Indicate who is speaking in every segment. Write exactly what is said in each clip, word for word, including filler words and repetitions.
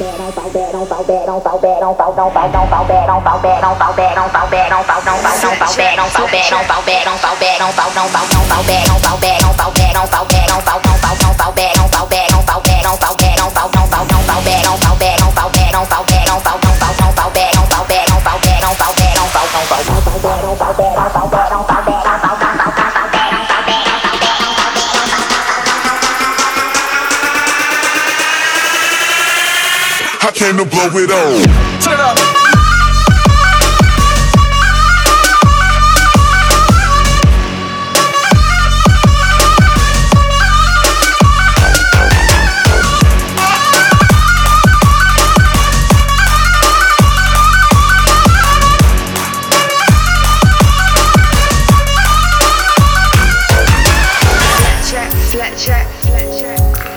Speaker 1: I came to blow it all. Turn it up.
Speaker 2: Check, flat check, flat check.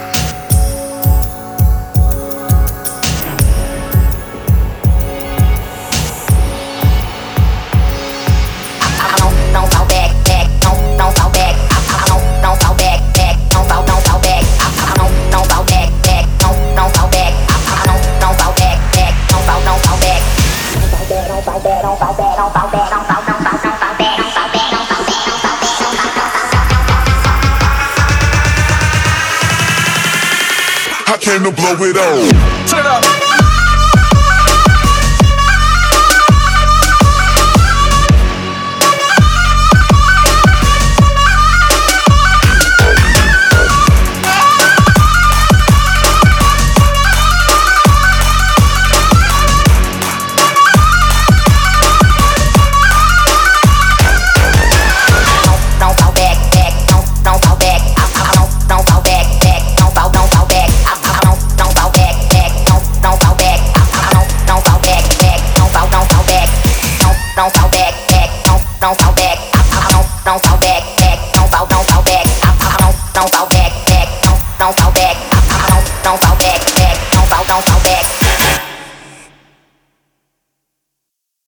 Speaker 1: I came to blow it all. Turn it up.
Speaker 3: Don't fall back, back, don't, don't fall back, don't, don't fall back, back, don't fall, don't fall back, don't, don't fall back, back, don't, don't fall back, don't, don't fall back, back, don't fall, don't fall back.